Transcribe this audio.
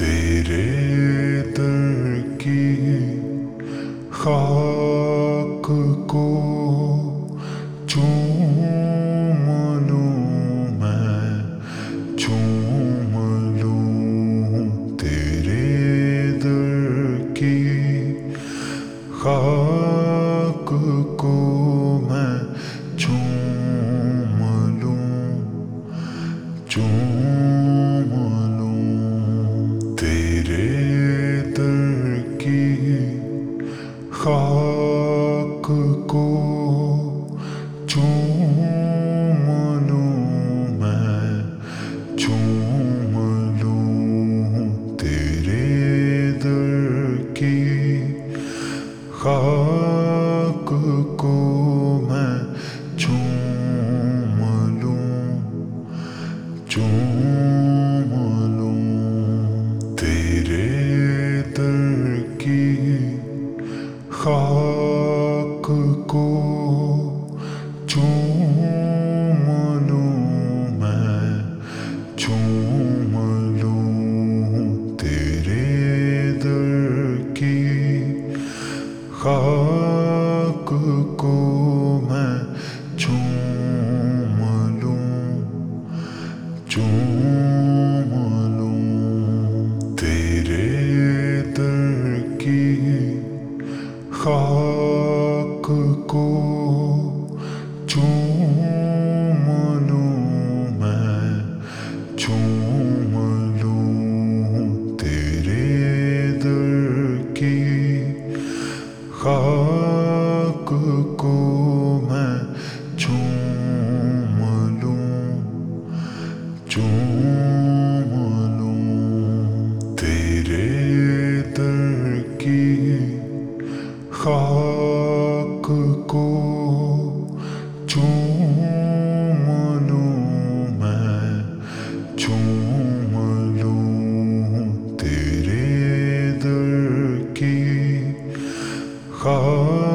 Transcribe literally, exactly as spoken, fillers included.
تیرے در کی خاک کو چوم لوں میں، چوم لوں تیرے در کی خاک کو میں چوم لوں، چوم لوں تیرے در کی خاک کو چوم لوں میں، چوم لوں تیرے در کی خاک کو میں چوم لوں، چوم لوں تیرے در کی خاک کو چوم لوں میں، چوم لوں تیرے در کی خاک کو میں چوم لوں، چوم لوں تیرے در کی خاک کو چوم لوں میں، چوم لوں تیرے در کی خاک کو میں چوم لوں، چوم لوں تیرے در کی خاک کو چوم لوں میں، چوم لوں تیرے در کی خاک